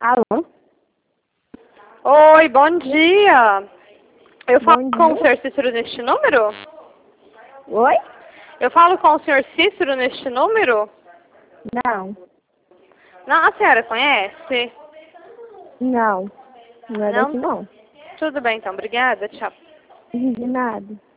Alô? Oi, bom dia. Eu falo Bom com o dia. senhor Cícero neste número? Oi? Eu falo com o senhor Cícero neste número? Não. Não, a senhora conhece? Não. Não é Não? daqui não. Tudo bem, então. Obrigada. Tchau. De nada.